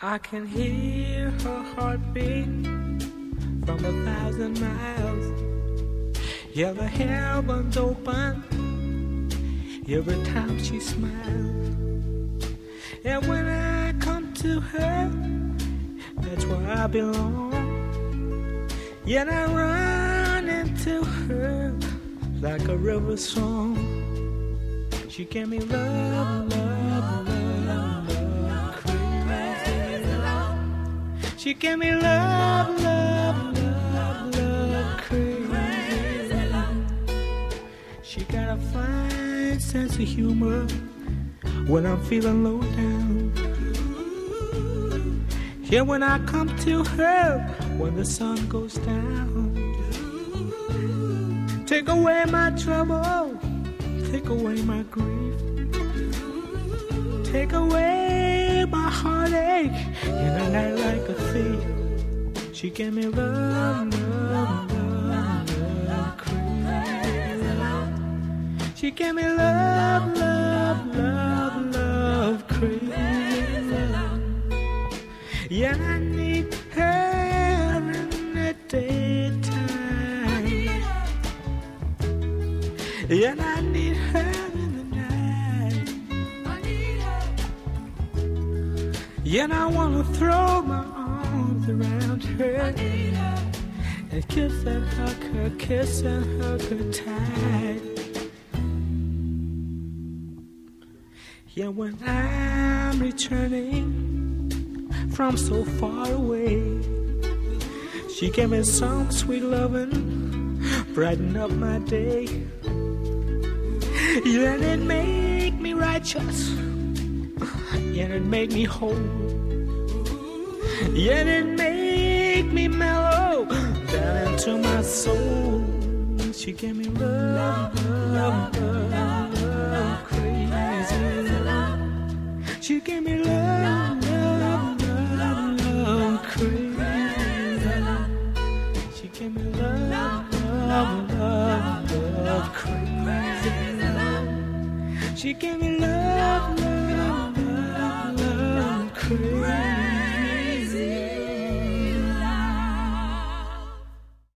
I can hear her heartbeat from 1,000 miles. Yeah, the heavens open every time she smiles. And when I come to her, that's where I belong. Yet I run into her like a river song. She gave me love, love, love, love, crazy love. She gave me love, love, love, love, crazy love. She got a fine sense of humor when I'm feeling low down. Yeah, when I come to her, when the sun goes down. Take away my trouble, take away my grief, take away my heartache in a night like a thief. She gave me love, love, love, love, crazy love. She gave me love, love, love, love, crazy love. Yeah, I need her in the daytime. Yeah, I need her in the night. Yeah, I wanna throw my arms around her and kiss and hug her tight. Yeah, when I'm returning from so far away, she gave me some sweet loving, brighten up my day. Yeah, it make me righteous, yeah, it make me whole, yeah, it make me mellow down into my soul. She gave me love, love, love, love, crazy love. She gave me love, love, love, love, crazy love. She gave me love, love, love, love, crazy love. She gave me love, love, love, love, crazy.